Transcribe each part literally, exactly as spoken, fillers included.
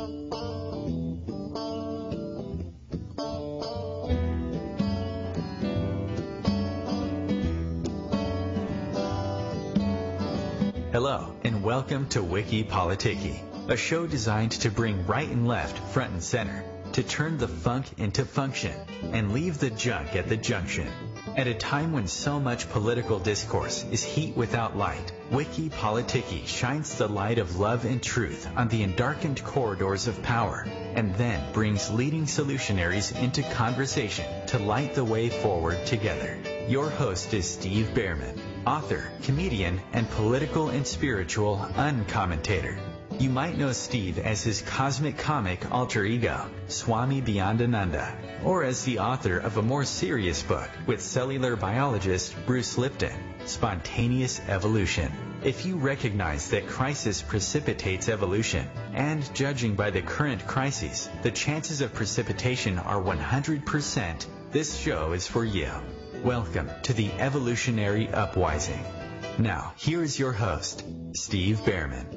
Hello, and welcome to Wiki Politiki, a show designed to bring right and left front and center, to turn the funk into function, and leave the junk at the junction. At a time when so much political discourse is heat without light, Wiki Politiki shines the light of love and truth on the endarkened corridors of power, and then brings leading solutionaries into conversation to light the way forward together. Your host is Steve Behrman, author, comedian, and political and spiritual uncommentator. You might know Steve as his cosmic comic alter ego, Swami Beyondananda, or as the author of a more serious book with cellular biologist Bruce Lipton, Spontaneous Evolution. If you recognize that crisis precipitates evolution, and judging by the current crises, the chances of precipitation are one hundred percent, this show is for you. Welcome to the Evolutionary Upwising. Now, here's your host, Steve Behrman.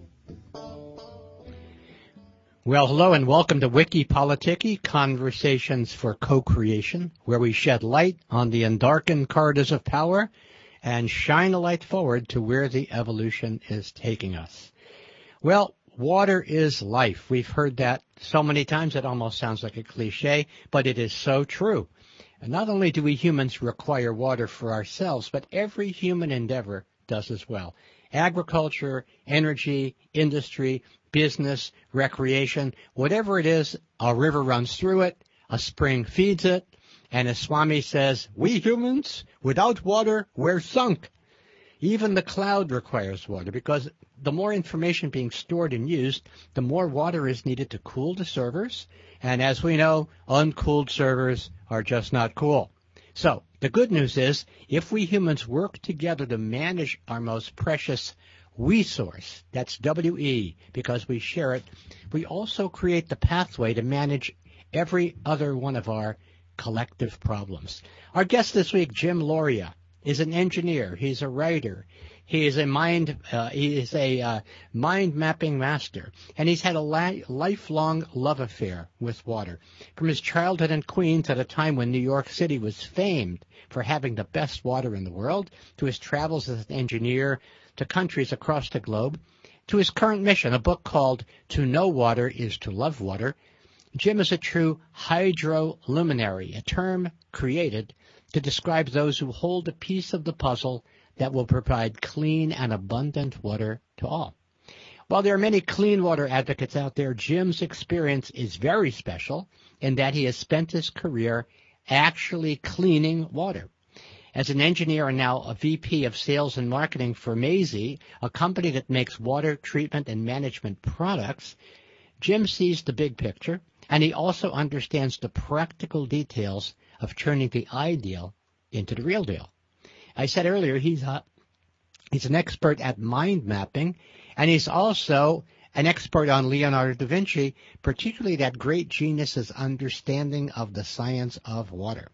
Well, hello and welcome to Wiki Politiki, Conversations for Co-Creation, where we shed light on the undarkened corridors of power and shine a light forward to where the evolution is taking us. Well, water is life. We've heard that so many times it almost sounds like a cliche, but it is so true. And not only do we humans require water for ourselves, but every human endeavor does as well. Agriculture, energy, industry, business, recreation, whatever it is, a river runs through it, a spring feeds it, and as Swami says, we humans, without water, we're sunk. Even the cloud requires water because the more information being stored and used, the more water is needed to cool the servers. And as we know, uncooled servers are just not cool. So the good news is, if we humans work together to manage our most precious resource, that's W E, because we share it, we also create the pathway to manage every other one of our collective problems. Our guest this week, Jim Lauria, is an engineer. He's a writer. He is a mind, uh, he is a uh, mind mapping master, and he's had a li- lifelong love affair with water. From his childhood in Queens at a time when New York City was famed for having the best water in the world, to his travels as an engineer to countries across the globe, to his current mission, a book called To Know Water is to Love Water, Jim is a true hydroluminary, a term created to describe those who hold a piece of the puzzle that will provide clean and abundant water to all. While there are many clean water advocates out there, Jim's experience is very special in that he has spent his career actually cleaning water. As an engineer and now a V P of Sales and Marketing for Maisie, a company that makes water treatment and management products, Jim sees the big picture, and he also understands the practical details of turning the ideal into the real deal. I said earlier he's a, he's an expert at mind mapping, and he's also an expert on Leonardo da Vinci, particularly that great genius's understanding of the science of water.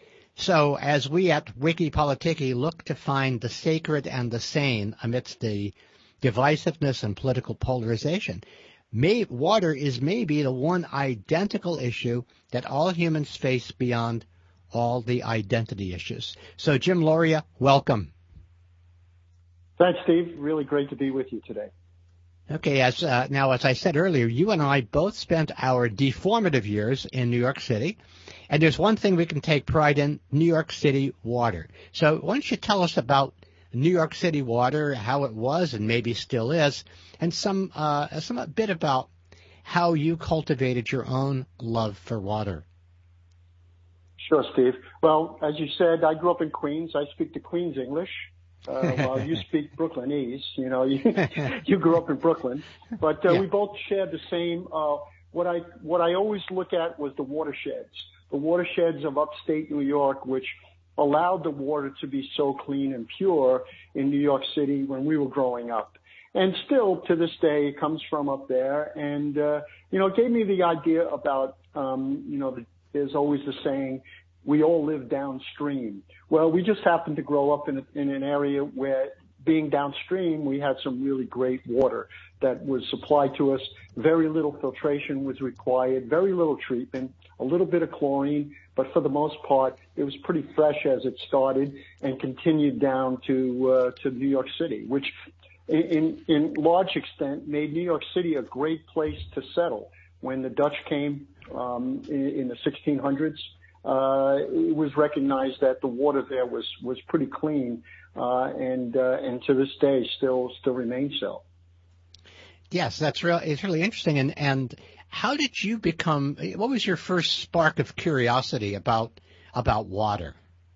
So as we at Wiki Politiki look to find the sacred and the sane amidst the divisiveness and political polarization, may, water is maybe the one identical issue that all humans face beyond all the identity issues. So, Jim Lauria, welcome. Thanks, Steve. Really great to be with you today. Okay, as uh, now, as I said earlier, you and I both spent our deformative years in New York City, and there's one thing we can take pride in, New York City water. So why don't you tell us about New York City water, how it was and maybe still is, and some, uh, some a bit about how you cultivated your own love for water. Sure, Steve. Well, as you said, I grew up in Queens. I speak the Queens English, uh, while you speak Brooklynese. You know, you, you grew up in Brooklyn, but uh, yeah. we both shared the same. Uh, what I what I always look at was the watersheds, the watersheds of upstate New York, which allowed the water to be so clean and pure in New York City when we were growing up. And still, to this day, it comes from up there. And, uh, you know, it gave me the idea about, um, you know, the, there's always the saying, we all live downstream. Well, we just happened to grow up in, a, in an area where, being downstream, we had some really great water that was supplied to us. Very little filtration was required, very little treatment, a little bit of chlorine, but for the most part, it was pretty fresh as it started and continued down to uh, to New York City, which in, in large extent made New York City a great place to settle. When the Dutch came um, in, in the sixteen hundreds, uh, it was recognized that the water there was, was pretty clean, uh, and uh, and to this day still still remains so. Yes, that's real. It's really interesting. And and how did you become? What was your first spark of curiosity about about water?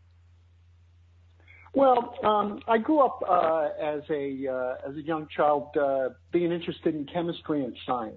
Well, um, I grew up uh, as a uh, as a young child, uh, being interested in chemistry and science.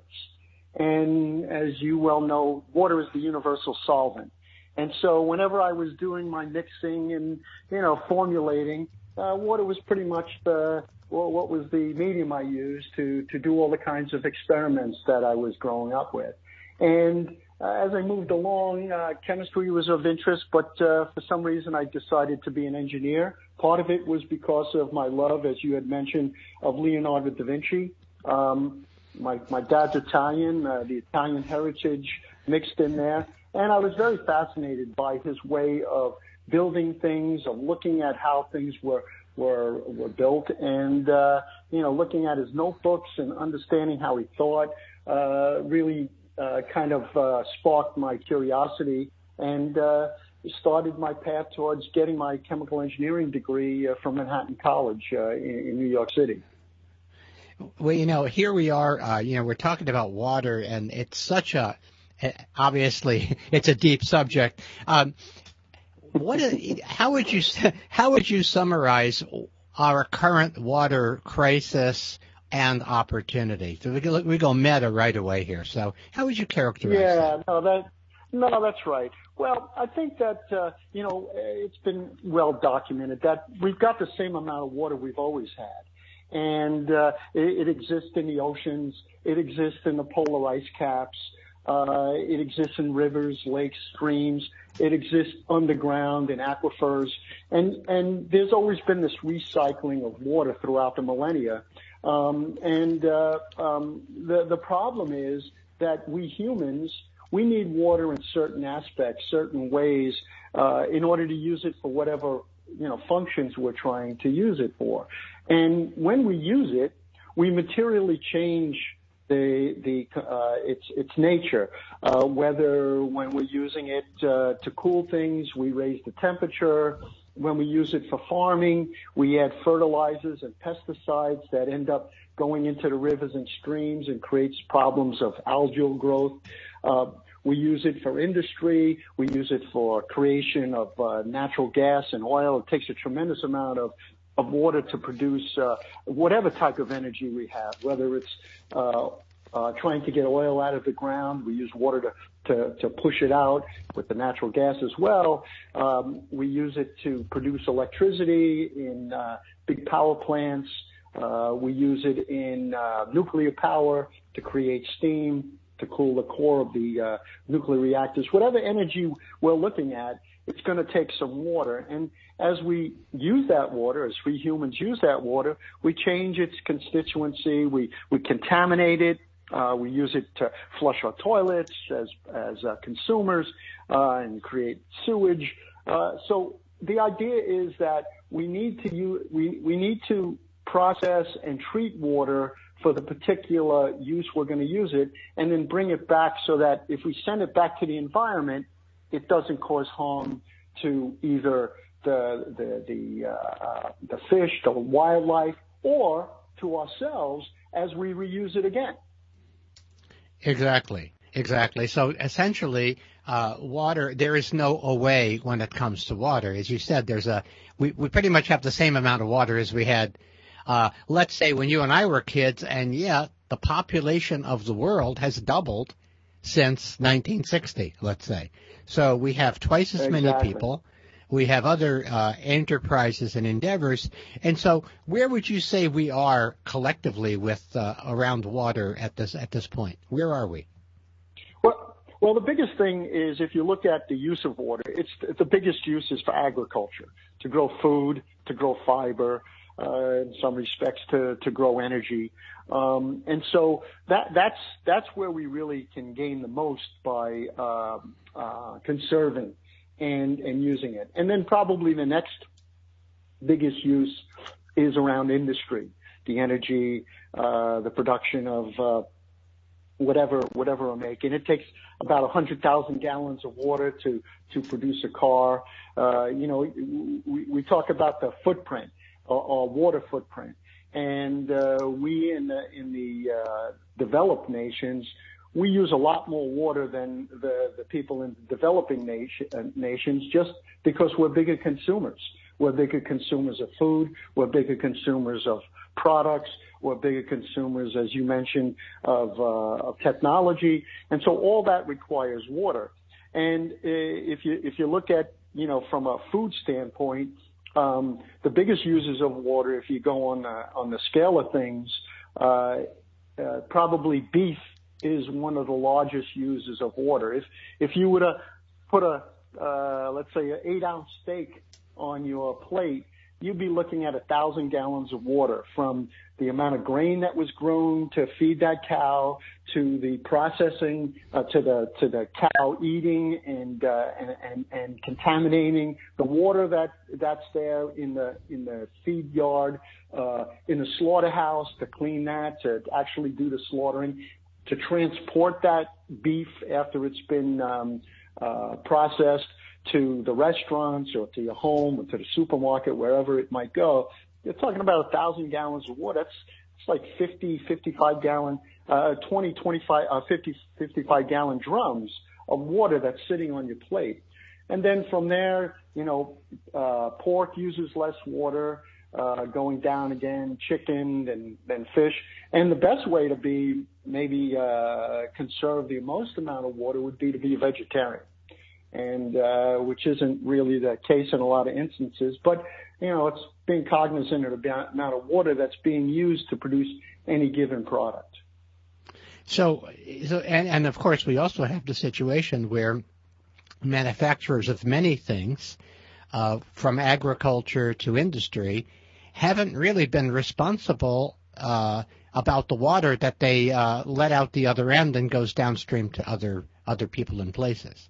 And as you well know, water is the universal solvent. And so whenever I was doing my mixing and, you know, formulating, uh, water was pretty much the, well, what was the medium I used to, to do all the kinds of experiments that I was growing up with. And uh, as I moved along, uh, chemistry was of interest, but uh, for some reason I decided to be an engineer. Part of it was because of my love, as you had mentioned, of Leonardo da Vinci. Um, My, my dad's Italian, uh, the Italian heritage mixed in there. And I was very fascinated by his way of building things, of looking at how things were, were, were built and, uh, you know, looking at his notebooks and understanding how he thought, uh, really, uh, kind of, uh, sparked my curiosity and, uh, started my path towards getting my chemical engineering degree uh, from Manhattan College, uh, in, in New York City. Well, you know, here we are, uh, you know, we're talking about water, and it's such a, obviously, it's a deep subject. Um, what, how would you, how would you summarize our current water crisis and opportunity? So we go, we go meta right away here. So how would you characterize yeah, that? Yeah, no, that, no, that's right. Well, I think that, uh, you know, it's been well documented that we've got the same amount of water we've always had. And uh, it, it exists in the oceans. It exists in the polar ice caps. Uh, it exists in rivers, lakes, streams. It exists underground in aquifers. And and there's always been this recycling of water throughout the millennia. Um, and uh, um, the the problem is that we humans, we need water in certain aspects, certain ways, uh, in order to use it for whatever, you know, functions we're trying to use it for. And when we use it, we materially change the the uh, its its nature. Uh, whether when we're using it uh, to cool things, we raise the temperature. When we use it for farming, we add fertilizers and pesticides that end up going into the rivers and streams and creates problems of algal growth. Uh, we use it for industry. We use it for creation of uh, natural gas and oil. It takes a tremendous amount of of water to produce uh, whatever type of energy we have, whether it's uh, uh, trying to get oil out of the ground. We use water to, to, to push it out with the natural gas as well. Um, we use it to produce electricity in uh, big power plants. Uh, we use it in uh, nuclear power to create steam, to cool the core of the uh, nuclear reactors. Whatever energy we're looking at, it's going to take some water. And as we use that water, as we humans use that water, we change its constituency. We, we contaminate it. Uh, we use it to flush our toilets as, as uh, consumers uh, and create sewage. Uh, so the idea is that we need to use, we, we need to process and treat water for the particular use we're going to use it, and then bring it back so that if we send it back to the environment, it doesn't cause harm to either the the the, uh, the fish, the wildlife, or to ourselves as we reuse it again. Exactly, exactly. So essentially, uh, water, there is no away when it comes to water. As you said, there's a we, we pretty much have the same amount of water as we had, uh, let's say, when you and I were kids, and yeah, the population of the world has doubled since nineteen sixty, let's say. So we have twice as Exactly. many people. We have other uh, enterprises and endeavors. And so where would you say we are collectively with uh, around water at this at this point? Where are we? Well, well, the biggest thing is if you look at the use of water, it's the biggest use is for agriculture, to grow food, to grow fiber, uh, in some respects to, to grow energy. Um, and so that, that's, that's where we really can gain the most by, uh, uh, conserving and, and using it. And then probably the next biggest use is around industry, the energy, uh, the production of, uh, whatever, whatever we're making. It takes about a hundred thousand gallons of water to, to produce a car. Uh, you know, we, we talk about the footprint or, or water footprint. And, uh, we in the, in the, uh, developed nations, we use a lot more water than the, the people in developing nation, uh, nations just because we're bigger consumers. We're bigger consumers of food. We're bigger consumers of products. We're bigger consumers, as you mentioned, of, uh, of technology. And so all that requires water. And uh, if you, if you look at, you know, from a food standpoint, um, the biggest users of water, if you go on the, on the scale of things, uh, uh, probably beef is one of the largest users of water. If, if you were to put a, uh, let's say an eight ounce steak on your plate, you'd be looking at a thousand gallons of water, from the amount of grain that was grown to feed that cow, to the processing, uh, to the to the cow eating and, uh, and and and contaminating the water that that's there in the in the feed yard, uh, in the slaughterhouse to clean that, to actually do the slaughtering, to transport that beef after it's been um, uh, processed to the restaurants or to your home or to the supermarket, wherever it might go. You're talking about a thousand gallons of water. That's, it's like fifty, fifty-five gallon, uh, twenty, twenty-five, uh, fifty, fifty-five gallon drums of water that's sitting on your plate. And then from there, you know, uh, pork uses less water, uh, going down again, chicken and then fish. And the best way to be, maybe, uh, conserve the most amount of water would be to be a vegetarian. And, uh, which isn't really the case in a lot of instances, but, you know, it's being cognizant of the amount of water that's being used to produce any given product. So, so and, and of course, we also have the situation where manufacturers of many things, uh, from agriculture to industry, haven't really been responsible, uh, about the water that they, uh, let out the other end and goes downstream to other, other people and places.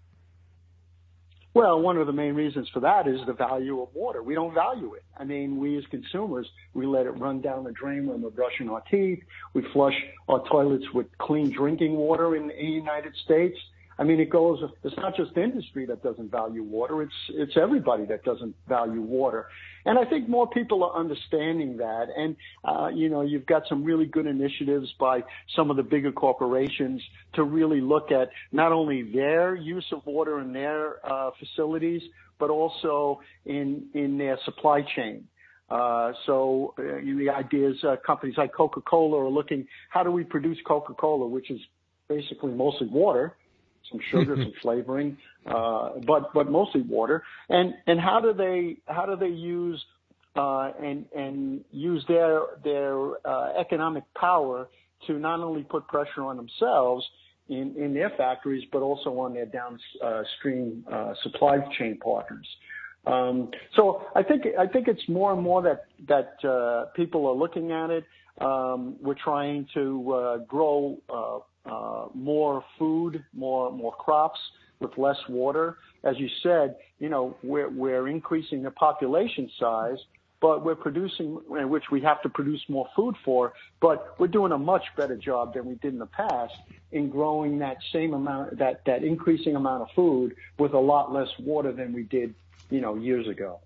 Well, one of the main reasons for that is the value of water. We don't value it. I mean, we as consumers, we let it run down the drain when we're brushing our teeth. We flush our toilets with clean drinking water in the United States. I mean, it goes, it's not just industry that doesn't value water. It's, it's everybody that doesn't value water. And I think more people are understanding that. And, uh, you know, you've got some really good initiatives by some of the bigger corporations to really look at not only their use of water in their, uh, facilities, but also in, in their supply chain. Uh, so uh, the ideas, uh, companies like Coca-Cola are looking, how do we produce Coca-Cola, which is basically mostly water, some sugar, some flavoring, uh, but, but mostly water. And, and how do they, how do they use, uh, and, and use their, their, uh, economic power to not only put pressure on themselves in, in their factories, but also on their downstream, uh, supply chain partners. Um, so I think, I think it's more and more that, that, uh, people are looking at it. Um, we're trying to, uh, grow, uh, Uh, more food, more more crops with less water. As you said, you know, we're we're increasing the population size, but we're producing, in which we have to produce more food for, but we're doing a much better job than we did in the past in growing that same amount, that, that increasing amount of food with a lot less water than we did, you know, years ago.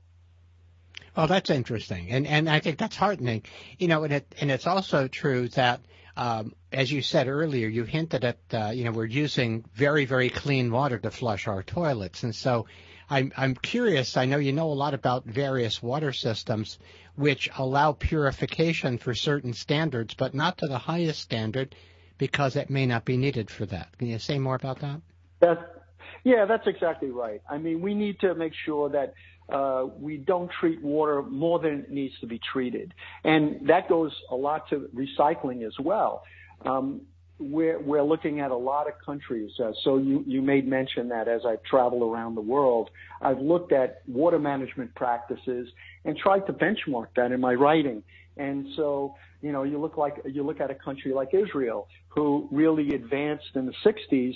Oh, that's interesting. And, and I think that's heartening. You know, and it, and it's also true that, Um, as you said earlier, you hinted at, uh, you know, we're using very, very clean water to flush our toilets. And so I'm, I'm curious, I know you know a lot about various water systems which allow purification for certain standards, but not to the highest standard because it may not be needed for that. Can you say more about that? That's, yeah, that's exactly right. I mean, we need to make sure that Uh, we don't treat water more than it needs to be treated. And that goes a lot to recycling as well. Um, we're, we're looking at a lot of countries. Uh, so you, you made mention that as I've traveled around the world, I've looked at water management practices and tried to benchmark that in my writing. And so, you know, you look like, you look at a country like Israel, who really advanced in the sixties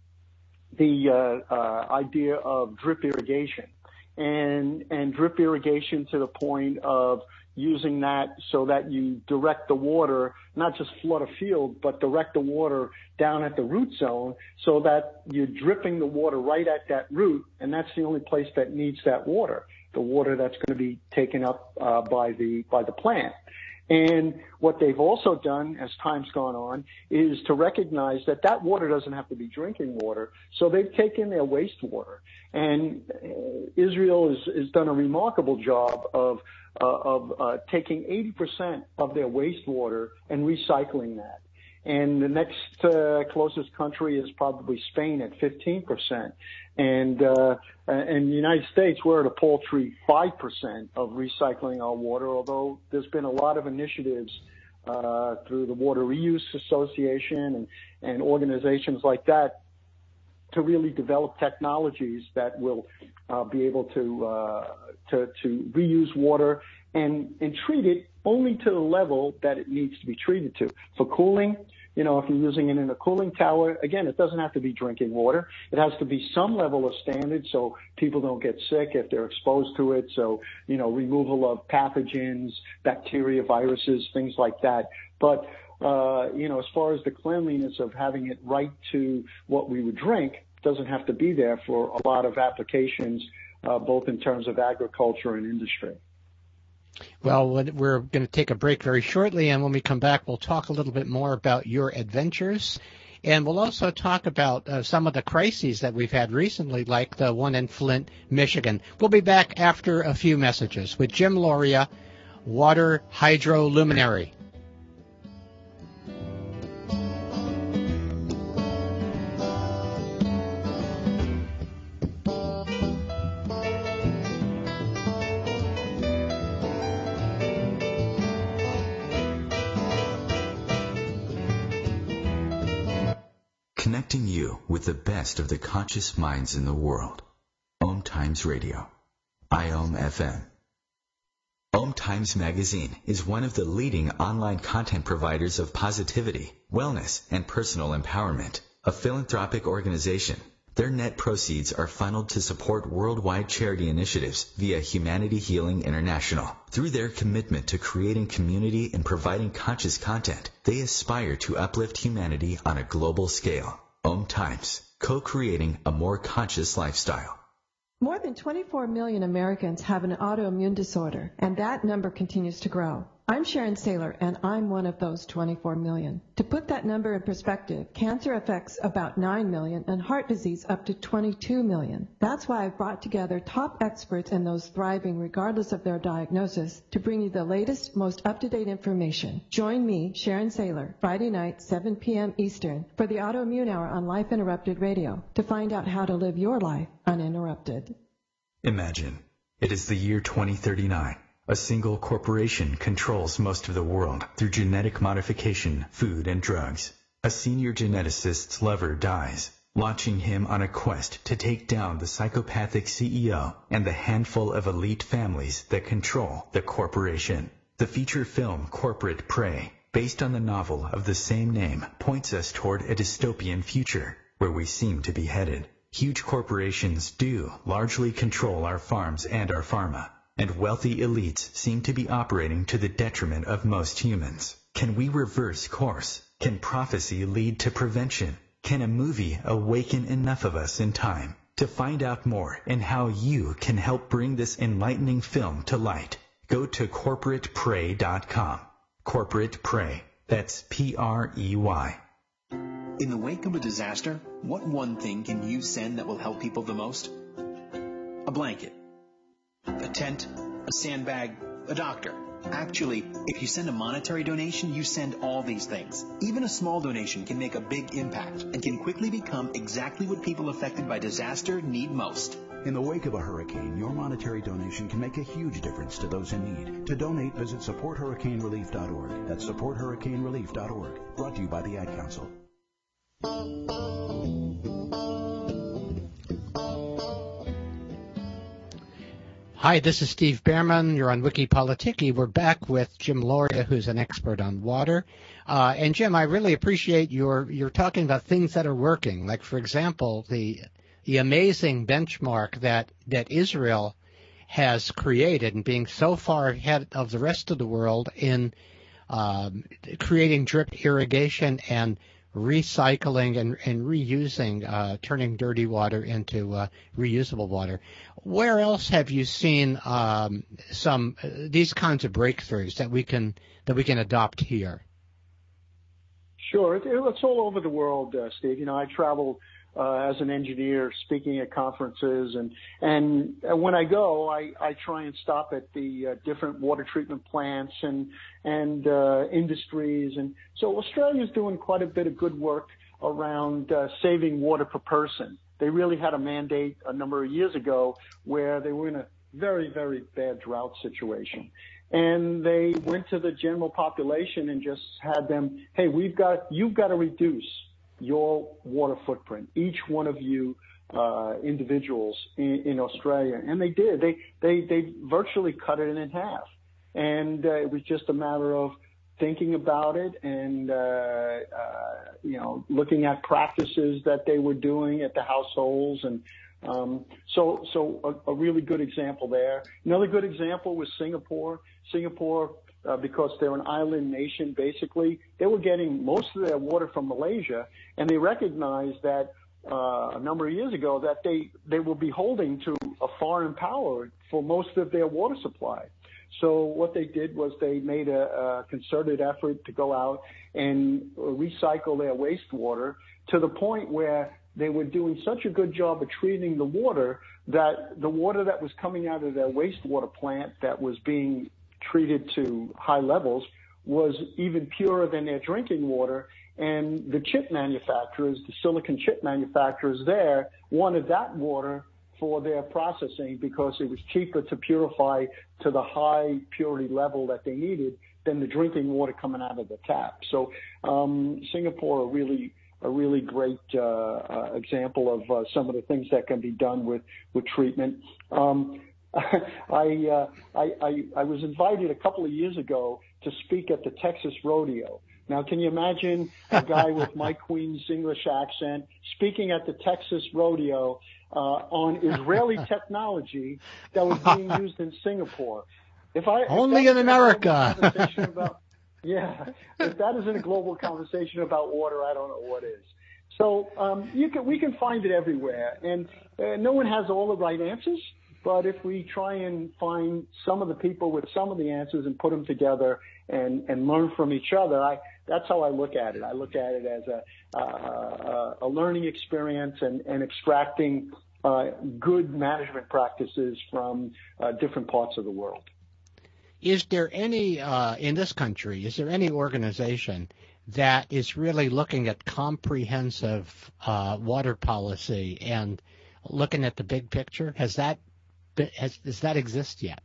the uh, uh, idea of drip irrigation, and and drip irrigation to the point of using that so that you direct the water, not just flood a field, but direct the water down at the root zone so that you're dripping the water right at that root, and that's the only place that needs that water, the water that's going to be taken up uh, by the by the plant. And what they've also done as time's gone on is to recognize that that water doesn't have to be drinking water. So they've taken their wastewater. And uh, Israel has, has done a remarkable job of, uh, of uh, taking eighty percent of their wastewater and recycling that. And the next uh, closest country is probably Spain at fifteen percent. And uh, in the United States, we're at a paltry five percent of recycling our water, although there's been a lot of initiatives uh, through the Water Reuse Association and, and organizations like that to really develop technologies that will uh, be able to, uh, to, to reuse water and, and treat it only to the level that it needs to be treated to. For cooling, you know, if you're using it in a cooling tower, again, it doesn't have to be drinking water. It has to be some level of standard so people don't get sick if they're exposed to it. So, you know, removal of pathogens, bacteria, viruses, things like that. But, uh, you know, as far as the cleanliness of having it right to what we would drink, doesn't have to be there for a lot of applications, uh, both in terms of agriculture and industry. Well, we're going to take a break very shortly, and when we come back, we'll talk a little bit more about your adventures, and we'll also talk about uh, some of the crises that we've had recently, like the one in Flint, Michigan. We'll be back after a few messages with Jim Lauria, water hydroluminary. Connecting you with the best of the conscious minds in the world. Om Times Radio. I O M F M. Om Times Magazine is one of the leading online content providers of positivity, wellness, and personal empowerment. A philanthropic organization. Their net proceeds are funneled to support worldwide charity initiatives via Humanity Healing International. Through their commitment to creating community and providing conscious content, they aspire to uplift humanity on a global scale. Om Times, co-creating a more conscious lifestyle. More than twenty-four million Americans have an autoimmune disorder, and that number continues to grow. I'm Sharon Saylor, and I'm one of those twenty-four million. To put that number in perspective, cancer affects about nine million and heart disease up to twenty-two million. That's why I've brought together top experts and those thriving regardless of their diagnosis to bring you the latest, most up-to-date information. Join me, Sharon Saylor, Friday night, seven p.m. Eastern, for the Autoimmune Hour on Life Interrupted Radio to find out how to live your life uninterrupted. Imagine, it is the year twenty thirty-nine. A single corporation controls most of the world through genetic modification, food, and drugs. A senior geneticist's lover dies, launching him on a quest to take down the psychopathic C E O and the handful of elite families that control the corporation. The feature film Corporate Prey, based on the novel of the same name, points us toward a dystopian future where we seem to be headed. Huge corporations do largely control our farms and our pharma. And wealthy elites seem to be operating to the detriment of most humans. Can we reverse course? Can prophecy lead to prevention? Can a movie awaken enough of us in time? To find out more and how you can help bring this enlightening film to light, go to corporate prey dot com. Corporate Prey. That's P R E Y. In the wake of a disaster, what one thing can you send that will help people the most? A blanket. A tent, a sandbag, a doctor. Actually, if you send a monetary donation, you send all these things. Even a small donation can make a big impact and can quickly become exactly what people affected by disaster need most. In the wake of a hurricane, your monetary donation can make a huge difference to those in need. To donate, visit support hurricane relief dot org. That's support hurricane relief dot org. Brought to you by the Ad Council. Hi, this is Steve Behrman. You're on WikiPolitiki. We're back with Jim Lauria, who's an expert on water. Uh, and Jim, I really appreciate your you're talking about things that are working. Like, for example, the the amazing benchmark that that Israel has created and being so far ahead of the rest of the world in um, creating drip irrigation and recycling and, and reusing, uh, turning dirty water into uh, reusable water. Where else have you seen um, some uh, these kinds of breakthroughs that we can that we can adopt here? Sure, it, it's all over the world, uh, Steve. You know, I travel uh, as an engineer, speaking at conferences, and and when I go, I, I try and stop at the uh, different water treatment plants and and uh, industries, and so Australia's doing quite a bit of good work around uh, saving water per person. They really had a mandate a number of years ago where they were in a very, very bad drought situation. And they went to the general population and just had them, hey, we've got, you've got to reduce your water footprint, each one of you uh, individuals in, in Australia. And they did. They, they, they virtually cut it in half. And uh, it was just a matter of thinking about it and, uh, uh, you know, looking at practices that they were doing at the households. And um, so, so a, a really good example there. Another good example was Singapore. Singapore, uh, because they're an island nation, basically, they were getting most of their water from Malaysia, and they recognized that uh, a number of years ago that they, they were beholden to a foreign power for most of their water supply. So what they did was they made a, a concerted effort to go out and recycle their wastewater to the point where they were doing such a good job of treating the water that the water that was coming out of their wastewater plant that was being treated to high levels was even purer than their drinking water. And the chip manufacturers, the silicon chip manufacturers there, wanted that water for their processing because it was cheaper to purify to the high purity level that they needed than the drinking water coming out of the tap. So um, Singapore, a really a really great uh, uh, example of uh, some of the things that can be done with with treatment. Um, I, uh, I I I was invited a couple of years ago to speak at the Texas Rodeo. Now, can you imagine a guy with my Queen's English accent speaking at the Texas Rodeo uh, on Israeli technology that was being used in Singapore? If I only if in America. Conversation about, yeah, if that isn't a global conversation about water, I don't know what is. So um, you can we can find it everywhere, and uh, no one has all the right answers. But if we try and find some of the people with some of the answers and put them together and, and learn from each other, I, that's how I look at it. I look at it as a, uh, a learning experience and, and extracting uh, good management practices from uh, different parts of the world. Is there any, uh, in this country, is there any organization that is really looking at comprehensive uh, water policy and looking at the big picture? Has that Has, does that exist yet?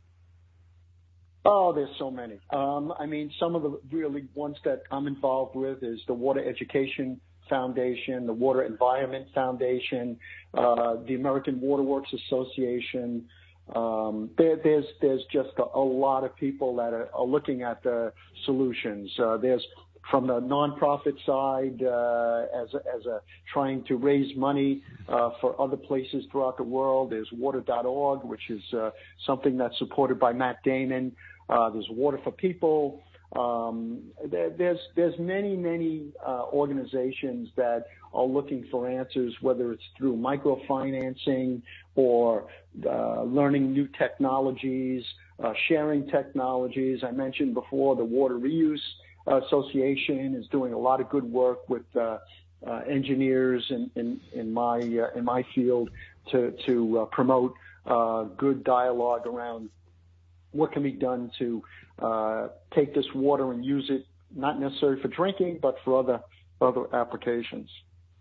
Oh, there's so many. Um, I mean, some of the really ones that I'm involved with is the Water Education Foundation, the Water Environment Foundation, uh, the American Waterworks Association. Um, there, there's there's just a, a lot of people that are, are looking at the solutions. Uh, there's from the nonprofit side, uh, as a, as a trying to raise money uh, for other places throughout the world. There's water dot org, which is uh, something that's supported by Matt Damon. Uh, there's Water for People. Um, there, there's there's many many uh, organizations that are looking for answers, whether it's through microfinancing or uh, learning new technologies, uh, sharing technologies. I mentioned before the Water Reuse Association is doing a lot of good work with uh, uh, engineers in, in, in my uh, in my field to to uh, promote uh, good dialogue around what can be done to uh, take this water and use it not necessarily for drinking but for other other applications.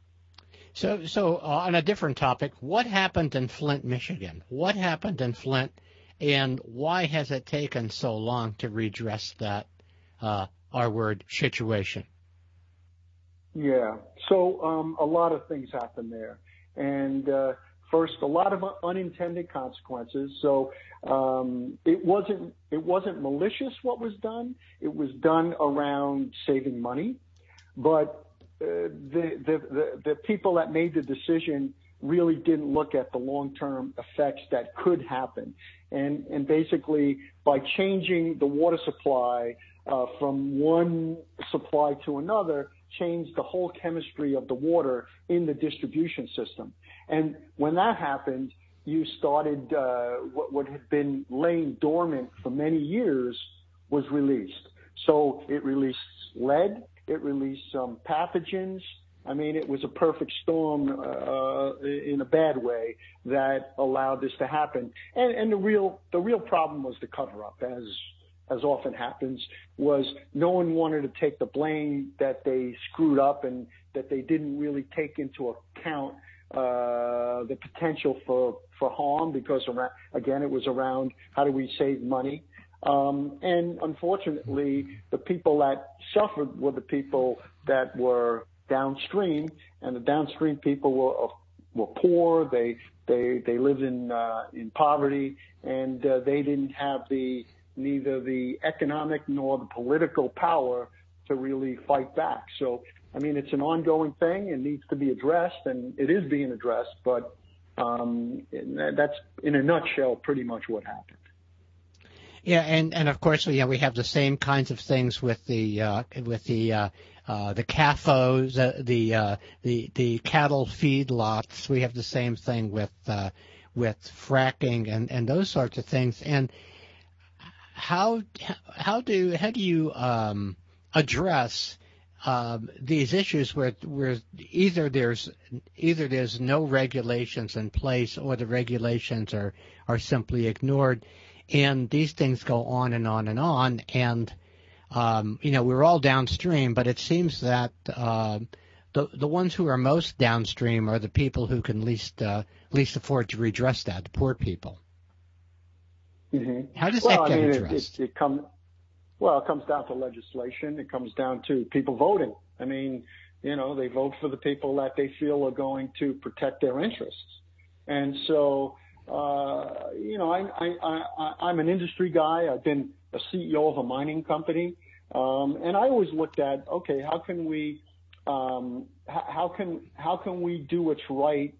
So so uh, on a different topic, what happened in Flint, Michigan? What happened in Flint, and why has it taken so long to redress that? Uh, our word situation? Yeah. So um, a lot of things happened there. And uh, first, a lot of unintended consequences. So um, it wasn't it wasn't malicious what was done. It was done around saving money. But uh, the, the, the, the people that made the decision really didn't look at the long-term effects that could happen. And, and basically, by changing the water supply uh, from one supply to another, changed the whole chemistry of the water in the distribution system. And when that happened, you started uh, what, what had been laying dormant for many years was released. So it released lead, it released some pathogens. I mean, it was a perfect storm uh, in a bad way that allowed this to happen. And, and the real the real problem was the cover-up, as as often happens, was no one wanted to take the blame that they screwed up and that they didn't really take into account uh, the potential for, for harm because, around, again, it was around how do we save money. Um, and unfortunately, the people that suffered were the people that were downstream, and the downstream people were were poor. They they they lived in uh, in poverty, and uh, they didn't have the neither the economic nor the political power to really fight back. So, I mean, it's an ongoing thing and needs to be addressed, and it is being addressed. But um, that's in a nutshell pretty much what happened. Yeah, and, and of course, you know, we have the same kinds of things with the uh, with the uh, uh, the C A F Os, uh, the uh, the the cattle feedlots. We have the same thing with uh, with fracking and, and those sorts of things. And how how do how do you um, address um, these issues where where either there's either there's no regulations in place or the regulations are are simply ignored? And these things go on and on and on, and um, you know, we're all downstream, but it seems that uh, the the ones who are most downstream are the people who can least uh, least afford to redress that, the poor people. Mm-hmm. How does well, that get I mean, addressed? It, it, it comes well. It comes down to legislation. It comes down to people voting. I mean, you know, they vote for the people that they feel are going to protect their interests, and so. Uh, you know, I, I, I, I'm an industry guy. I've been a C E O of a mining company. Um, and I always looked at, okay, how can we, um, h- how can, how can we do what's right,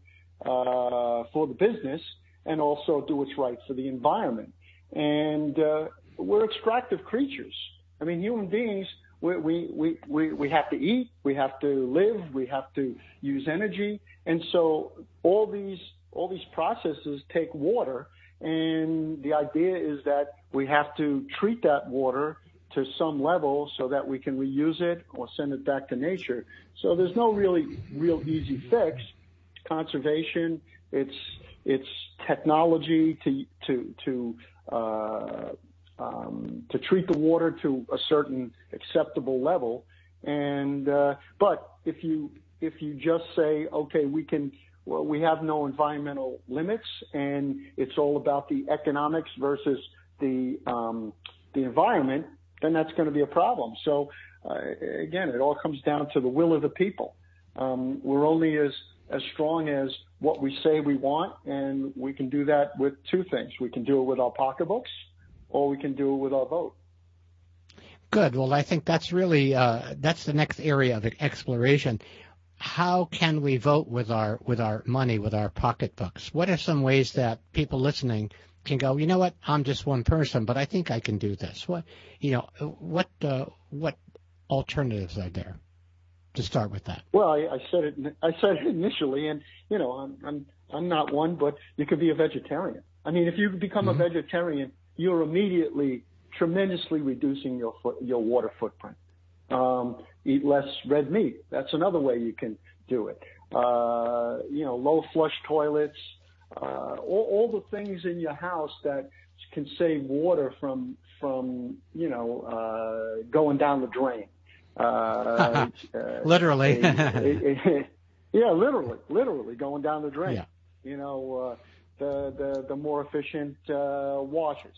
uh, for the business and also do what's right for the environment? And, uh, we're extractive creatures. I mean, human beings, we, we, we, we, we have to eat, we have to live, we have to use energy. And so all these, all these processes take water, and the idea is that we have to treat that water to some level so that we can reuse it or send it back to nature. So there's no really real easy fix. Conservation, it's it's technology to to to uh, um, to treat the water to a certain acceptable level. And uh, but if you if you just say, okay, we can. Well, we have no environmental limits, and it's all about the economics versus the um, the environment, then that's going to be a problem. So, uh, again, it all comes down to the will of the people. Um, we're only as, as strong as what we say we want, and we can do that with two things. We can do it with our pocketbooks, or we can do it with our vote. Good. Well, I think that's really uh, that's the next area of exploration. How can we vote with our with our money, with our pocketbooks? What are some ways that people listening can go, you know what, I'm just one person, but I think I can do this? What, you know, what uh, what alternatives are there? To start with that. Well, I, I said it. I said it initially, and you know, I'm I'm I'm not one, but you could be a vegetarian. I mean, if you become mm-hmm. a vegetarian, you're immediately tremendously reducing your foot, your water footprint. Um, eat less red meat. That's another way you can do it. Uh, you know, low flush toilets, uh, all, all the things in your house that can save water from, from, you know, uh, going down the drain. Uh, uh, literally. a, a, a, yeah, literally, literally going down the drain. Yeah. You know, uh, the, the, the more efficient, uh, washers.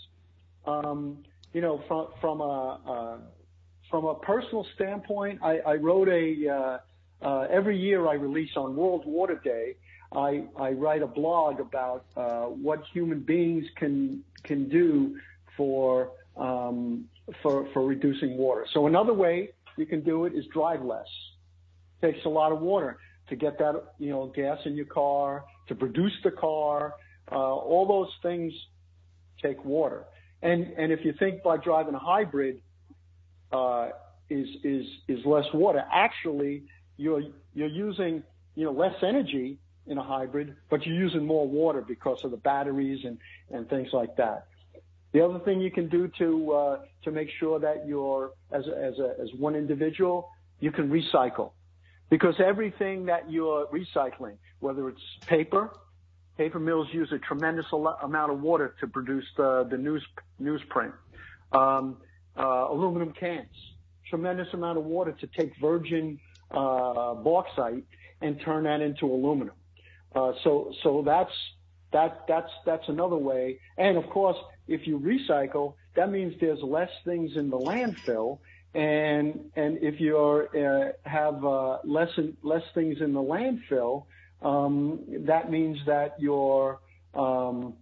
Um, you know, from, from a, uh, From a personal standpoint, I, I wrote a uh, uh, every year I release on World Water Day, I, I write a blog about uh, what human beings can can do for um, for for reducing water. So another way you can do it is drive less. It takes a lot of water to get that, you know, gas in your car, to produce the car. Uh, all those things take water. And and if you think by driving a hybrid uh, is is is less water, actually you're you're using, you know, less energy in a hybrid, but you're using more water because of the batteries and, and things like that. The other thing you can do to uh, to make sure that you're as a, as a, as one individual, you can recycle, because everything that you're recycling, whether it's paper, paper mills use a tremendous al- amount of water to produce the the news newsprint. Um, uh, aluminum cans, tremendous amount of water to take virgin uh, bauxite and turn that into aluminum. Uh, so so that's that that's that's another way. And of course, if you recycle, that means there's less things in the landfill. And and if you uh, have uh, less less things in the landfill, um, that means that you're um,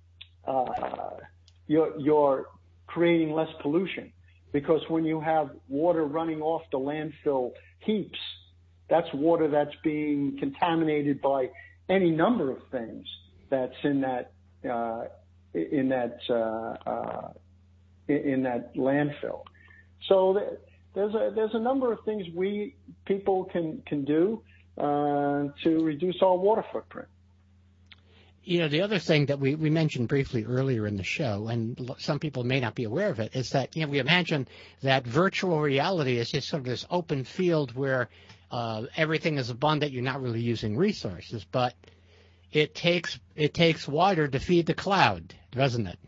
uh, you're you're creating less pollution, because when you have water running off the landfill heaps, that's water that's being contaminated by any number of things that's in that uh, in that uh, uh, in that landfill. So there's a there's a number of things we people can can do uh, to reduce our water footprint. You know, the other thing that we, we mentioned briefly earlier in the show, and some people may not be aware of it, is that, you know, we imagine that virtual reality is just sort of this open field where uh, everything is abundant. You're not really using resources, but it takes it takes water to feed the cloud, doesn't it?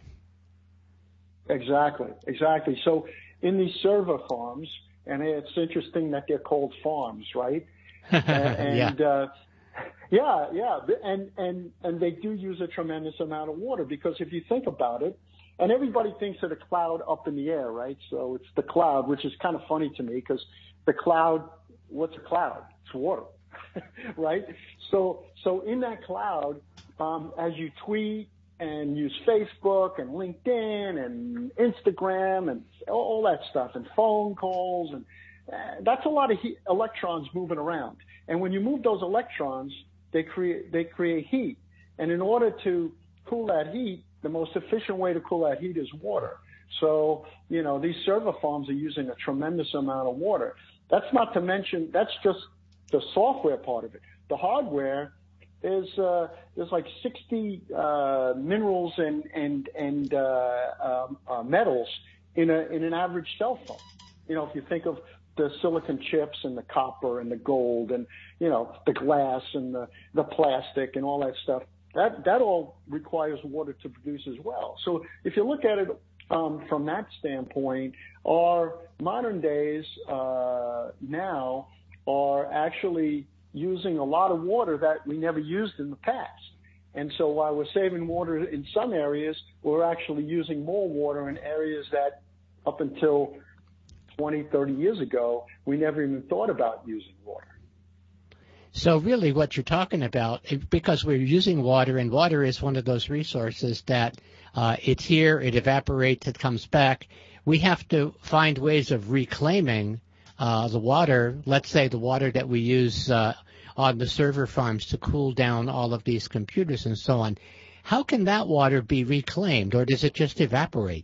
Exactly, exactly. So in these server farms, and it's interesting that they're called farms, right? and yeah. Uh, yeah, yeah, and and and they do use a tremendous amount of water, because if you think about it, and everybody thinks of the cloud up in the air, right? So it's the cloud, which is kind of funny to me, because the cloud, what's a cloud? It's water, right? So so in that cloud, um, as you tweet and use Facebook and LinkedIn and Instagram and all that stuff, and phone calls, and uh, that's a lot of heat, electrons moving around. And when you move those electrons, they create they create heat. And in order to cool that heat, the most efficient way to cool that heat is water. So, you know, these server farms are using a tremendous amount of water. That's not to mention, that's just the software part of it. The hardware, there's uh, there's like sixty uh, minerals and and and uh, um, uh, metals in a in an average cell phone. You know, if you think of the silicon chips and the copper and the gold and, you know, the glass and the, the plastic and all that stuff, that, that all requires water to produce as well. So if you look at it um, from that standpoint, our modern days uh, now are actually using a lot of water that we never used in the past. And so while we're saving water in some areas, we're actually using more water in areas that up until twenty, thirty years ago, we never even thought about using water. So really what you're talking about, because we're using water, and water is one of those resources that uh, it's here, it evaporates, it comes back. We have to find ways of reclaiming uh, the water, let's say the water that we use uh, on the server farms to cool down all of these computers and so on. How can that water be reclaimed, or does it just evaporate?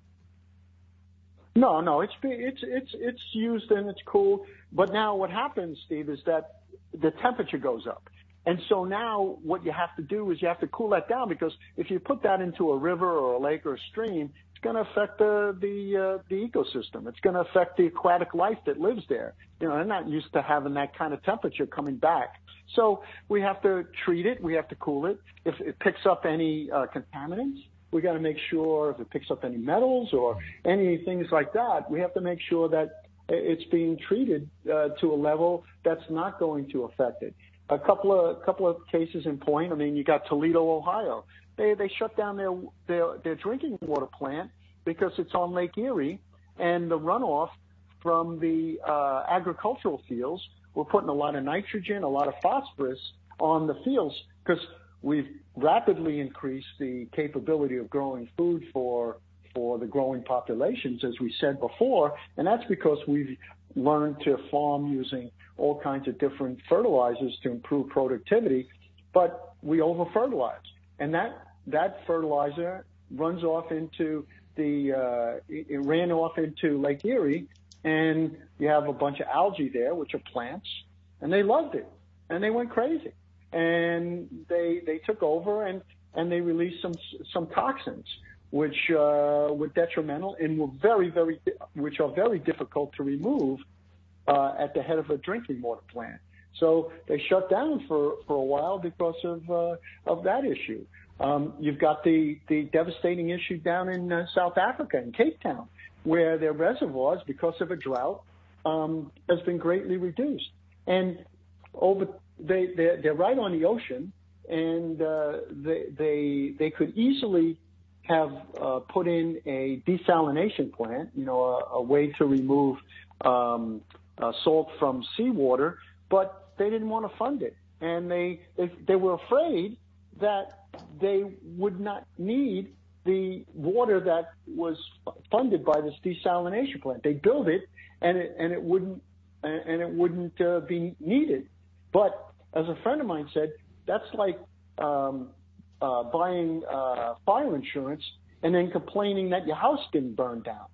No, no, it's it's it's it's used and it's cool. But now what happens, Steve, is that the temperature goes up, and so now what you have to do is you have to cool that down, because if you put that into a river or a lake or a stream, it's going to affect the the uh, the ecosystem. It's going to affect the aquatic life that lives there. You know, they're not used to having that kind of temperature coming back. So we have to treat it. We have to cool it. If it picks up any uh, contaminants, we got to make sure if it picks up any metals or any things like that, we have to make sure that it's being treated uh, to a level that's not going to affect it. A couple of couple of cases in point. I mean, you got Toledo, Ohio. They they shut down their their, their drinking water plant because it's on Lake Erie, and the runoff from the uh, agricultural fields we're putting a lot of nitrogen, a lot of phosphorus on the fields because we've rapidly increased the capability of growing food for for the growing populations, as we said before, and that's because we've learned to farm using all kinds of different fertilizers to improve productivity, but we over-fertilize. And that, that fertilizer runs off into the, uh, it ran off into Lake Erie, and you have a bunch of algae there, which are plants, and they loved it, and they went crazy. And they, they took over, and, and they released some, some toxins, which uh, were detrimental and were very, very, which are very difficult to remove uh, at the head of a drinking water plant. So they shut down for, for a while because of uh, of that issue. Um, you've got the, the devastating issue down in uh, South Africa, in Cape Town, where their reservoirs, because of a drought, um, has been greatly reduced. And over they they're, they're right on the ocean, and uh, they they they could easily have uh, put in a desalination plant, you know, a, a way to remove um, uh, salt from seawater, but they didn't want to fund it. And they, they, they were afraid that they would not need the water that was funded by this desalination plant. They built it, and it, and it wouldn't, and it wouldn't uh, be needed. But as a friend of mine said, that's like, um, Uh, buying uh, fire insurance and then complaining that your house didn't burn down.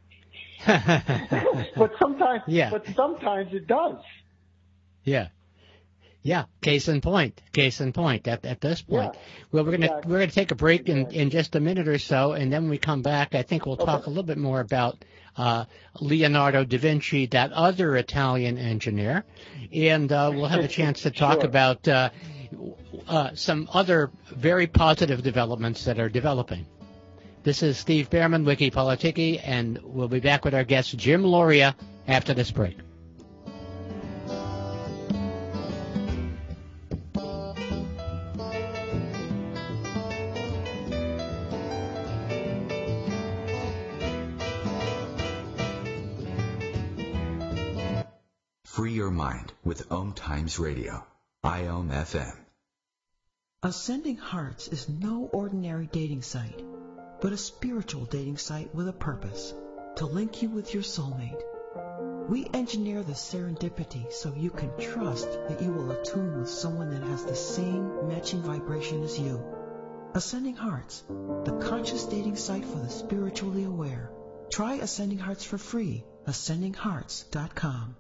but sometimes, yeah. but sometimes it does. Yeah, yeah. Case in point. Case in point. At at this point, yeah. well, we're gonna Exactly. we're gonna take a break in, Exactly. in just a minute or so, and then when we come back, I think we'll talk Okay. a little bit more about uh, Leonardo da Vinci, that other Italian engineer, and uh, we'll have a chance to talk Sure. about uh, uh, some other very positive developments that are developing. This is Steve Behrman, Wiki Politiki, and we'll be back with our guest Jim Loria after this break. Free your mind with Ohm Times Radio, I O M F M. Ascending Hearts is no ordinary dating site, but a spiritual dating site with a purpose, to link you with your soulmate. We engineer the serendipity so you can trust that you will attune with someone that has the same matching vibration as you. Ascending Hearts, the conscious dating site for the spiritually aware. Try Ascending Hearts for free, ascending hearts dot com.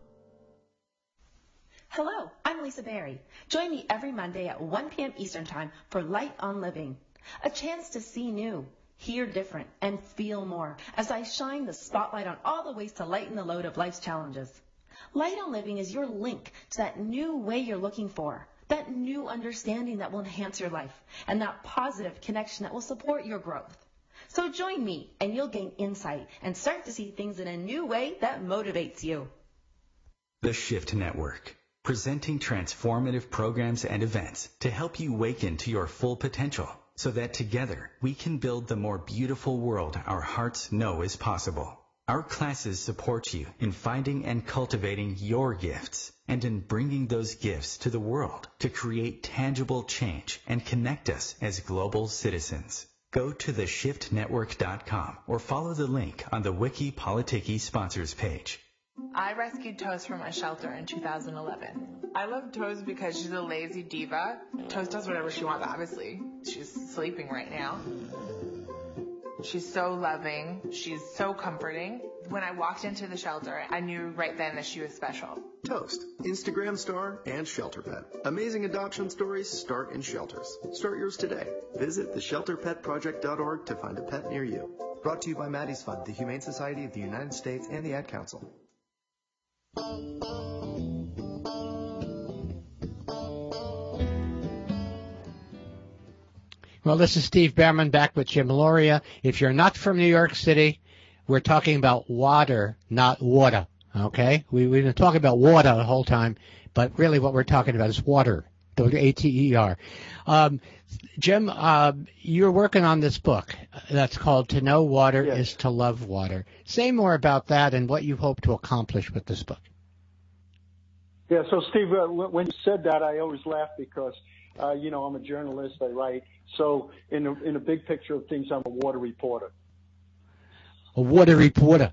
Hello, I'm Lisa Berry. Join me every Monday at one p.m. Eastern Time for Light on Living, a chance to see new, hear different, and feel more as I shine the spotlight on all the ways to lighten the load of life's challenges. Light on Living is your link to that new way you're looking for, that new understanding that will enhance your life, and that positive connection that will support your growth. So join me, and you'll gain insight and start to see things in a new way that motivates you. The Shift Network, presenting transformative programs and events to help you waken to your full potential so that together we can build the more beautiful world our hearts know is possible. Our classes support you in finding and cultivating your gifts and in bringing those gifts to the world to create tangible change and connect us as global citizens. Go to the shift network dot com or follow the link on the Wiki Politiki sponsors page. I rescued Toast from a shelter in two thousand eleven. I love Toast because she's a lazy diva. Toast does whatever she wants, obviously. She's sleeping right now. She's so loving. She's so comforting. When I walked into the shelter, I knew right then that she was special. Toast, Instagram star and shelter pet. Amazing adoption stories start in shelters. Start yours today. Visit the shelter pet project dot org to find a pet near you. Brought to you by Maddie's Fund, the Humane Society of the United States, and the Ad Council. Well, this is Steve Behrman back with Jim Loria. If you're not from New York City, we're talking about water, not water, okay? We, we've been talking about water the whole time, but really what we're talking about is water, W A T E R. Um, Jim, uh, you're working on this book that's called To Know Water Yes. is to Love Water. Say more about that and what you hope to accomplish with this book. Yeah, so Steve, uh, when you said that, I always laugh because, uh, you know, I'm a journalist, I write. So in a, in a big picture of things, I'm a water reporter. A water reporter.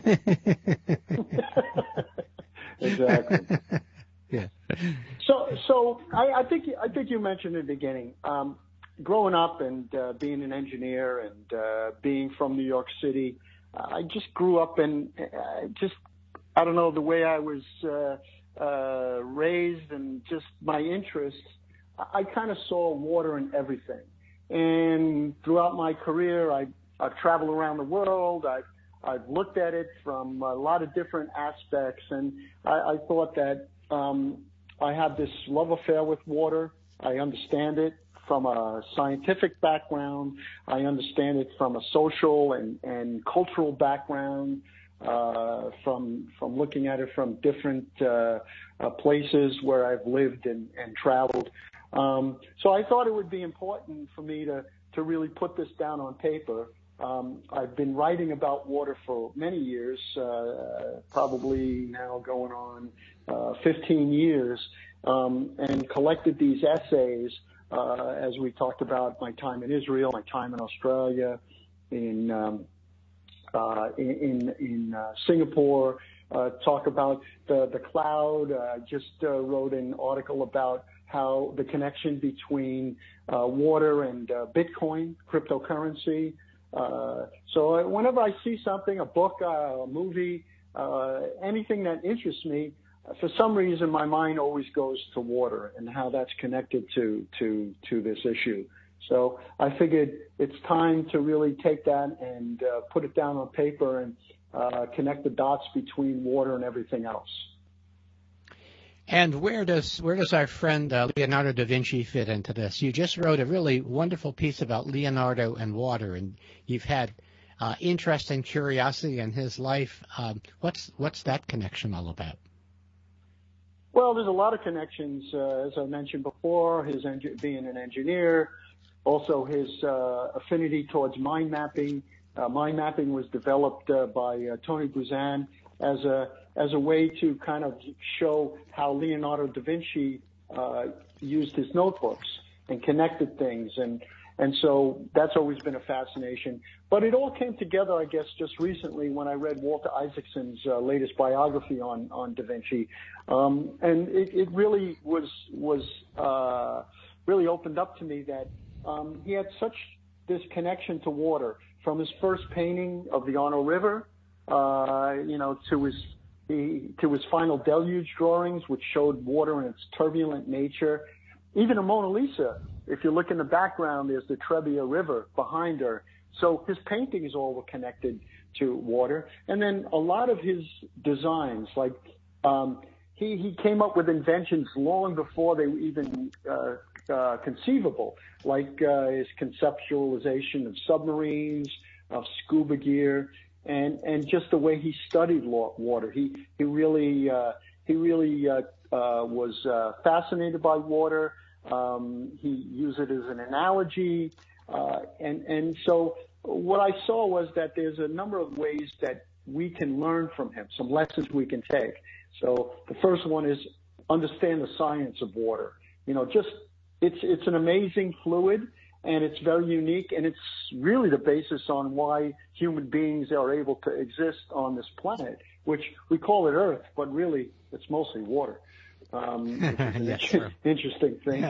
Exactly. Yeah. So, so I, I think I think you mentioned in the beginning, um, growing up and uh, being an engineer and uh, being from New York City, I just grew up and uh, just I don't know the way I was uh, uh, raised and just my interests. I, I kind of saw water in everything, and throughout my career, I I've traveled around the world. I've I've looked at it from a lot of different aspects, and I, I thought that um, I have this love affair with water. I understand it from a scientific background. I understand it from a social and, and cultural background, uh, from from looking at it from different uh, uh, places where I've lived and, and traveled. Um, so I thought it would be important for me to, to really put this down on paper. Um, I've been writing about water for many years, uh, probably now going on uh, fifteen years, um, and collected these essays uh, as we talked about my time in Israel, my time in Australia, in um, uh, in in uh, Singapore. Uh, talk about the the cloud. I uh, just uh, wrote an article about how the connection between uh, water and uh, Bitcoin, cryptocurrency. Uh, so whenever I see something, a book, uh, a movie, uh, anything that interests me, for some reason my mind always goes to water and how that's connected to, to, to this issue. So I figured it's time to really take that and uh, put it down on paper and uh, connect the dots between water and everything else. And where does where does our friend uh, Leonardo da Vinci fit into this? You just wrote a really wonderful piece about Leonardo and water, and you've had uh, interest and curiosity in his life. Um, what's what's that connection all about? Well, there's a lot of connections, uh, as I mentioned before. His engi- being an engineer, also his uh, affinity towards mind mapping. Uh, mind mapping was developed uh, by uh, Tony Buzan as a as a way to kind of show how Leonardo da Vinci uh, used his notebooks and connected things. And, and so that's always been a fascination. But it all came together, I guess, just recently when I read Walter Isaacson's uh, latest biography on, on Da Vinci. Um, and it, it really was, was uh, really opened up to me that um, he had such this connection to water from his first painting of the Arno River, uh, you know, to his He, to his final deluge drawings, which showed water in its turbulent nature. Even a Mona Lisa, if you look in the background, there's the Trebbia River behind her. So his paintings all were connected to water. And then a lot of his designs, like um, he, he came up with inventions long before they were even uh, uh, conceivable, like uh, his conceptualization of submarines, of scuba gear, and and just the way he studied water. He he really uh, he really uh, uh, was uh, fascinated by water. Um, he used it as an analogy, uh, and and so what I saw was that there's a number of ways that we can learn from him, some lessons we can take. So the first one is understand the science of water. You know, just it's it's an amazing fluid. And it's very unique, and it's really the basis on why human beings are able to exist on this planet, which we call it Earth, but really it's mostly water. Um, which is an Yes, inter- interesting thing.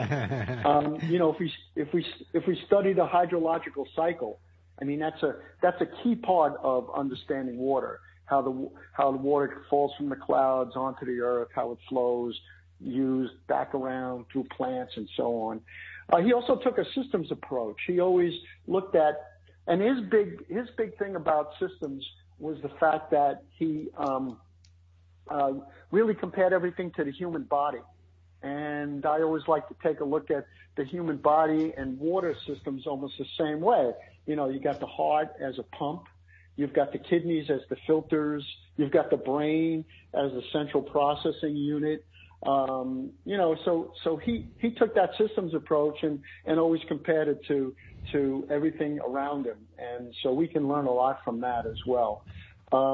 um, you know, if we if we if we study the hydrological cycle, I mean that's a that's a key part of understanding water. How the how the water falls from the clouds onto the Earth, how it flows, used back around through plants and so on. Uh, he also took a systems approach. He always looked at, and his big his big thing about systems was the fact that he um, uh, really compared everything to the human body. And I always like to take a look at the human body and water systems almost the same way. You know, you got the heart as a pump, you've got the kidneys as the filters, you've got the brain as the central processing unit. Um, you know, so, so he, he took that systems approach and, and always compared it to, to everything around him. And so we can learn a lot from that as well. Um,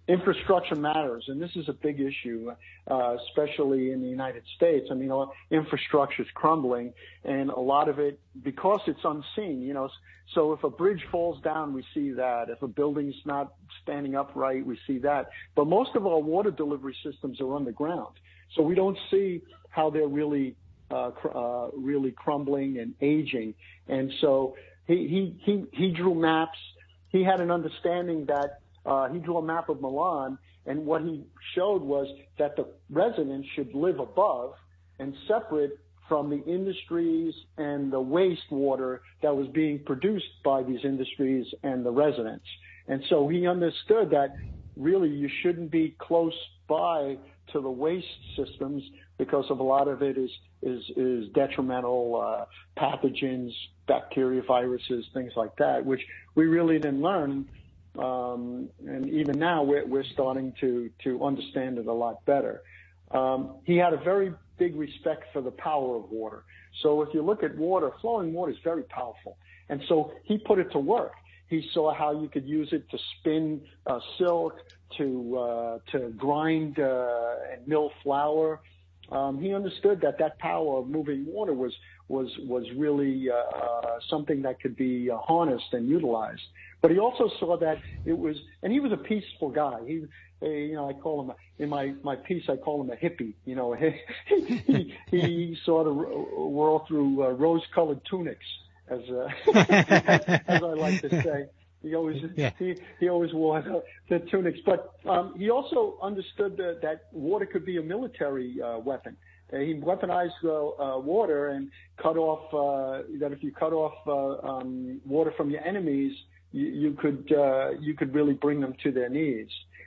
infrastructure matters, and this is a big issue, uh, especially in the United States. I mean, infrastructure is crumbling, and a lot of it, because it's unseen, you know, so if a bridge falls down, we see that. If a building's not standing upright, we see that. But most of our water delivery systems are underground, so we don't see how they're really, uh, cr- uh, really crumbling and aging. And so he, he, he, he drew maps. He had an understanding that Uh, he drew a map of Milan, and what he showed was that the residents should live above and separate from the industries and the wastewater that was being produced by these industries and the residents. And so he understood that really you shouldn't be close by to the waste systems because of a lot of it is is, is detrimental uh, pathogens, bacteria, viruses, things like that, which we really didn't learn. Um, and even now we're, we're starting to, to understand it a lot better. Um, he had a very big respect for the power of water. So if you look at water, flowing water is very powerful. And so he put it to work. He saw how you could use it to spin uh, silk, to uh, to grind uh, and mill flour. Um, he understood that that power of moving water was was was really uh, something that could be uh, harnessed and utilized. But he also saw that it was, and he was a peaceful guy. He, you know, I call him in my my piece. I call him a hippie. You know, he he, he saw the world through uh, rose-colored tunics, as, uh, as as I like to say. He always yeah. he he always wore the, the tunics. But um, he also understood that, that water could be a military uh, weapon. Uh, he weaponized uh, uh, water and cut off uh, that if you cut off uh, um, water from your enemies, you, you could uh, you could really bring them to their knees.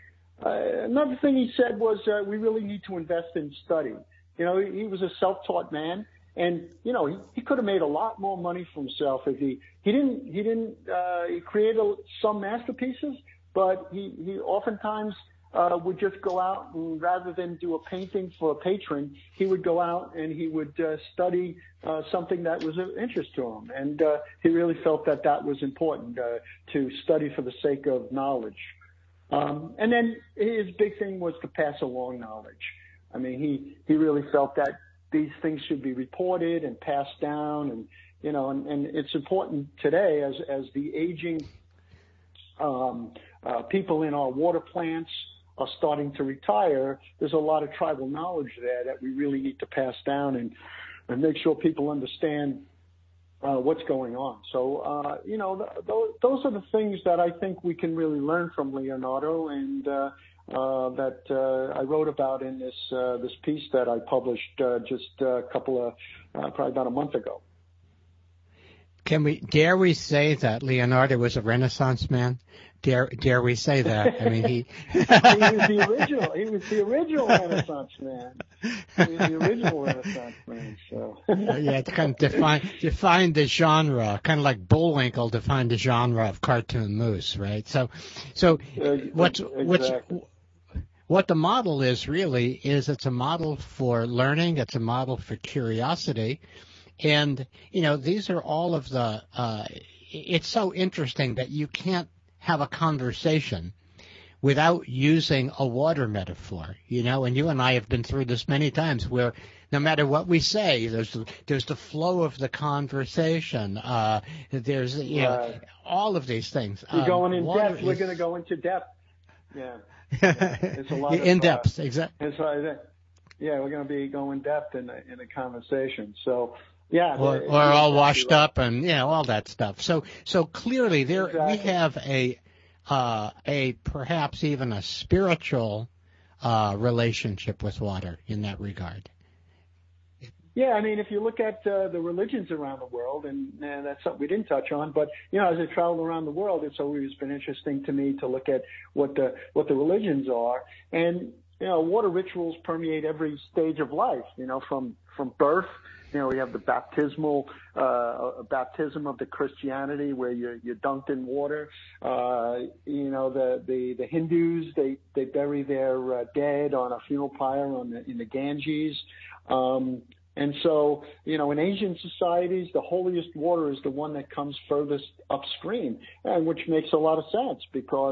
Uh, another thing he said was uh, we really need to invest in study. You know, he, he was a self-taught man, and you know he, he could have made a lot more money for himself if he he didn't he didn't uh, he created some masterpieces, but he he oftentimes uh, would just go out and rather than do a painting for a patron, he would go out and he would uh, study uh, something that was of interest to him, and uh, he really felt that that was important uh, to study for the sake of knowledge. Um, and then his big thing was to pass along knowledge. I mean, he he really felt that these things should be reported and passed down, and you know, and, and it's important today as as the aging um, uh, people in our water plants are starting to retire. There's a lot of tribal knowledge there that we really need to pass down and and make sure people understand uh, what's going on. So uh, you know, th- th- those are the things that I think we can really learn from Leonardo, and uh, uh, that uh, I wrote about in this uh, this piece that I published uh, just a couple of uh, probably about a month ago. Can we dare we say that Leonardo was a Renaissance man? Dare dare we say that? I mean, he he was the original. He was the original Renaissance man. He was the original Renaissance man. So yeah, to kind of define define the genre, kind of like Bullwinkle defined the genre of cartoon moose, right? So, so uh, what's exactly. what's what the model is really is it's a model for learning. It's a model for curiosity. And, you know, these are all of the, uh, it's so interesting that you can't have a conversation without using a water metaphor, you know, and you and I have been through this many times where no matter what we say, there's, there's the flow of the conversation. Uh, there's, you know, right. all of these things. You're um, going in depth. is... We're going to go into depth. Yeah. yeah. It's a lot in of, depth, uh, exactly. It's, uh, yeah, we're going to be going depth in a, in a conversation. So, yeah. Or, or all washed right. up and, you know, all that stuff. So, so clearly there, exactly. we have a, uh, a perhaps even a spiritual, uh, relationship with water in that regard. Yeah, I mean, if you look at uh, the religions around the world, and uh, that's something we didn't touch on, but, you know, as I traveled around the world, it's always been interesting to me to look at what the what the religions are. And, you know, water rituals permeate every stage of life, you know, from, from birth. You know, we have the baptismal uh, baptism of the Christianity where you're, you're dunked in water. Uh, you know, the, the, the Hindus, they, they bury their uh, dead on a funeral pyre on the, in the Ganges. Um, And so, you know, in Asian societies, the holiest water is the one that comes furthest upstream, and which makes a lot of sense because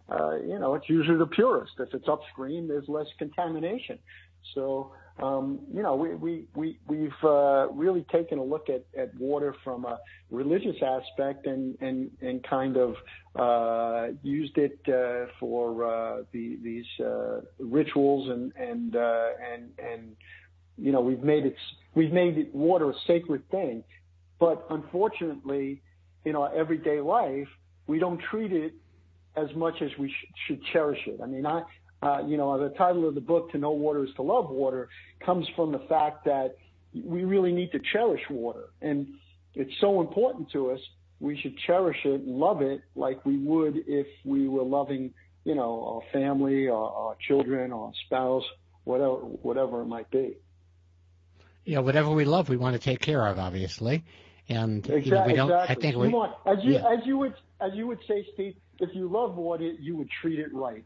uh, you know, it's usually the purest. If it's upstream, there's less contamination. So, um, you know, we, we, we, we've uh, really taken a look at, at water from a religious aspect and, and, and kind of uh, used it uh, for uh, the, these uh, rituals and, and, uh, and, and, you know, we've made it, we've made it water a sacred thing. But unfortunately, in our everyday life, we don't treat it as much as we sh- should cherish it. I mean, I, uh, you know, the title of the book, To Know Water is to Love Water, comes from the fact that we really need to cherish water. And it's so important to us, we should cherish it and love it like we would if we were loving, you know, our family, our, our children, our spouse, whatever, whatever it might be. Yeah, whatever we love, we want to take care of, obviously. And exactly, you know, we don't. Exactly. I think you we. Want, as you yeah. as you would as you would say, Steve, if you love water, you would treat it right.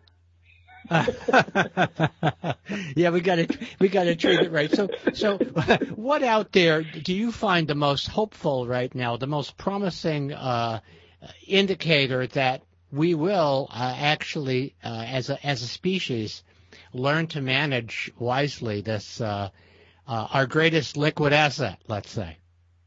yeah, we got to we got to treat it right. So so, what out there do you find the most hopeful right now? The most promising uh, indicator that we will uh, actually, uh, as a as a species, learn to manage wisely this uh, uh, our greatest liquid asset, let's say.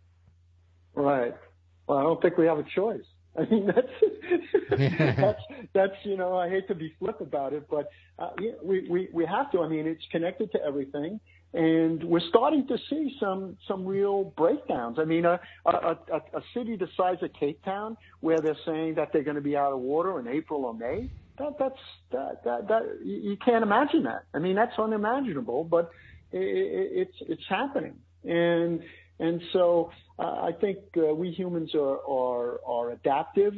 Right. Well, I don't think we have a choice. I mean, that's, that's, that's, you know, I hate to be flip about it, but uh, yeah, we, we, we have to. I mean, it's connected to everything, and we're starting to see some, some real breakdowns. I mean, a, a, a, a city the size of Cape Town, where they're saying that they're going to be out of water in April or May, that, that's, that, that, that, you can't imagine that. I mean, that's unimaginable, but it, it, it's, it's happening. And, And so uh, I think uh, we humans are, are are adaptive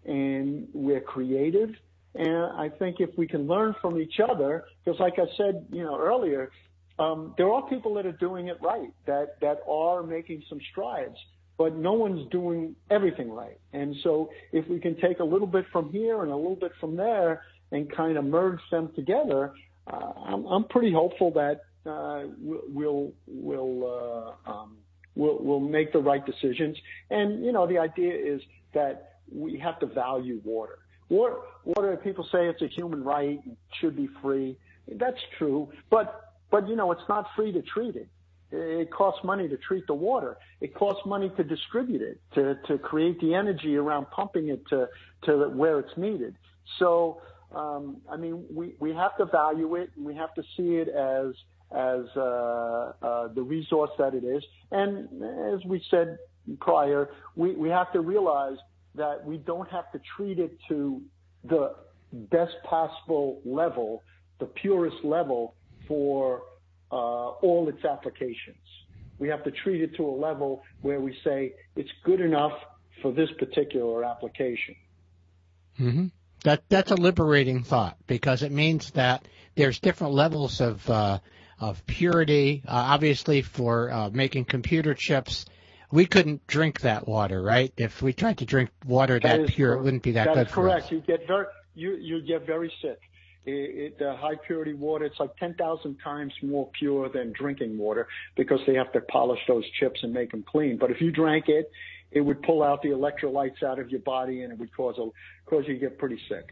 and we're creative. And I think if we can learn from each other, because like I said, you know, earlier, um, there are people that are doing it right, that, that are making some strides, but no one's doing everything right. And so if we can take a little bit from here and a little bit from there and kind of merge them together, uh, I'm, I'm pretty hopeful that uh, we'll, we'll, uh, um, We'll, we'll make the right decisions. And, you know, the idea is that we have to value water. Water, water, people say it's a human right, it should be free. That's true. But, but, you know, it's not free to treat it. It costs money to treat the water. It costs money to distribute it, to, to create the energy around pumping it to, to where it's needed. So, um, I mean, we, we have to value it, and we have to see it as as uh, uh, the resource that it is. And as we said prior, we, we have to realize that we don't have to treat it to the best possible level, the purest level for uh, all its applications. We have to treat it to a level where we say it's good enough for this particular application. Mm-hmm. That that's a liberating thought, because it means that there's different levels of uh, of purity. Uh, obviously, for uh, making computer chips, we couldn't drink that water, right? If we tried to drink water that, that pure, correct. It wouldn't be that, that good is for correct. us. You get very you you get very sick. It, it, uh, high purity water, it's like ten thousand times more pure than drinking water, because they have to polish those chips and make them clean. But if you drank it, it would pull out the electrolytes out of your body, and it would cause a cause you to get pretty sick.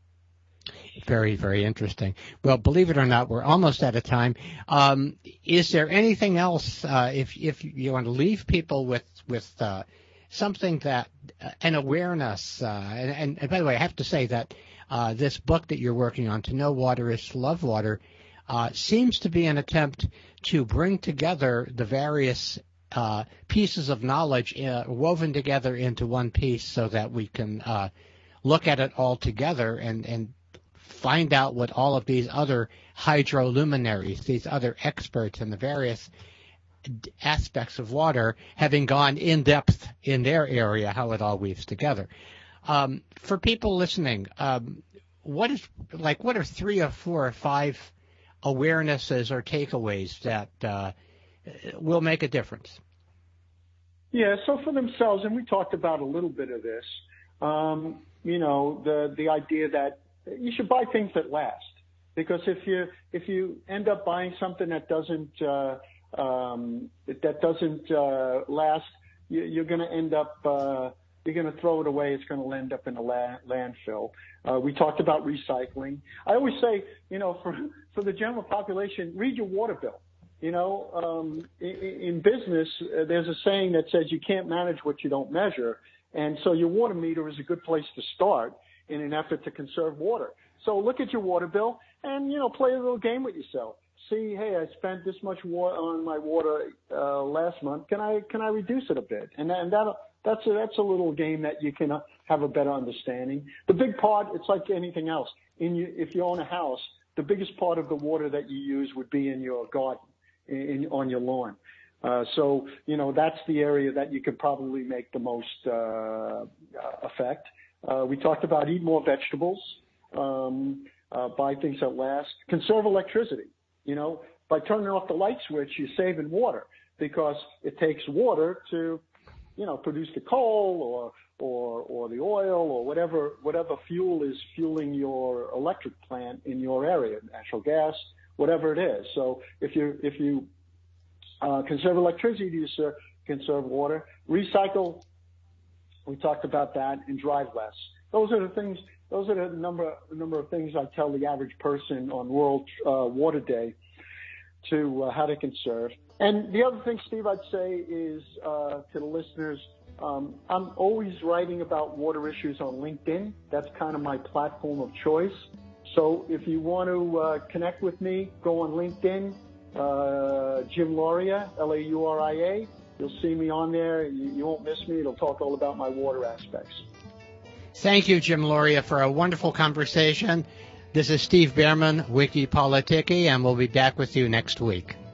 Very, very interesting. Well, believe it or not, we're almost out of time. Um, is there anything else, uh, if if you want to leave people with with uh, something that uh, an awareness? Uh, and, and, and by the way, I have to say that uh, this book that you're working on, To Know Water is to Love Water, uh, seems to be an attempt to bring together the various uh, pieces of knowledge uh, woven together into one piece, so that we can uh, look at it all together and and find out what all of these other hydroluminaries, these other experts in the various aspects of water, having gone in depth in their area, how it all weaves together. Um, for people listening, um, what is like what are three or four or five awarenesses or takeaways that uh, will make a difference? Yeah, so for themselves, and we talked about a little bit of this, um, you know, the the idea that you should buy things that last, because if you if you end up buying something that doesn't uh, um, that doesn't uh, last, you, you're going to end up uh, you're going to throw it away. It's going to end up in the la- landfill. Uh, we talked about recycling. I always say, you know, for for the general population, read your water bill. You know, um, in, in business, uh, there's a saying that says you can't manage what you don't measure. And so your water meter is a good place to start in an effort to conserve water. So look at your water bill and, you know, play a little game with yourself. See, hey, I spent this much water on my water uh, last month. Can I can I reduce it a bit? And, that, and that that's a, that's a little game that you can have a better understanding. The big part, it's like anything else. In you, if you own a house, the biggest part of the water that you use would be in your garden, in, on your lawn. Uh, so, you know, that's the area that you could probably make the most uh, effect. Uh, we talked about eat more vegetables, um, uh, buy things that last, conserve electricity. You know, by turning off the light switch, you're saving water because it takes water to, you know, produce the coal or or or the oil or whatever whatever fuel is fueling your electric plant in your area, natural gas, whatever it is. So if you if you uh, conserve electricity, you conserve water, recycle. We talked about that, and drive less. Those are the things. Those are the number number of things I tell the average person on World uh, Water Day to uh, how to conserve. And the other thing, Steve, I'd say is uh, to the listeners, um, I'm always writing about water issues on LinkedIn. That's kind of my platform of choice. So if you want to uh, connect with me, go on LinkedIn, uh, Jim Lauria, L A U R I A. You'll see me on there. You, you won't miss me. It'll talk all about my water aspects. Thank you, Jim Lauria, for a wonderful conversation. This is Steve Behrman, Wiki Politiki, and we'll be back with you next week.